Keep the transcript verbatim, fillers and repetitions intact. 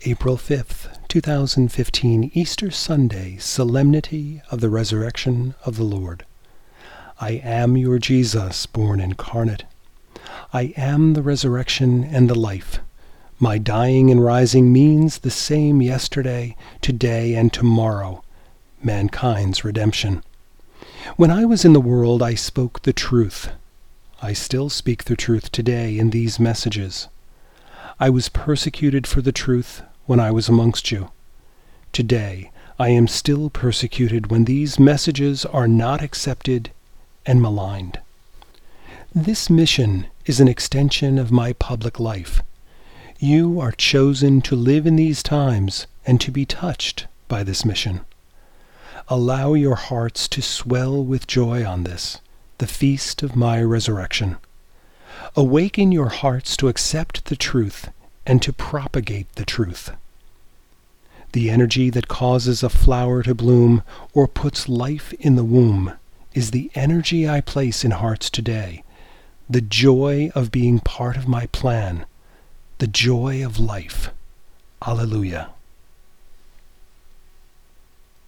April fifth, two thousand fifteen, Easter Sunday, Solemnity of the Resurrection of the Lord. I am your Jesus, born incarnate. I am the resurrection and the life. My dying and rising means the same yesterday, today, and tomorrow, mankind's redemption. When I was in the world, I spoke the truth. I still speak the truth today in these messages. I was persecuted for the truth when I was amongst you. Today, I am still persecuted when these messages are not accepted and maligned. This mission is an extension of my public life. You are chosen to live in these times and to be touched by this mission. Allow your hearts to swell with joy on this, the feast of my resurrection. Awaken your hearts to accept the truth and to propagate the truth. The energy that causes a flower to bloom or puts life in the womb is the energy I place in hearts today, the joy of being part of my plan, the joy of life. Alleluia.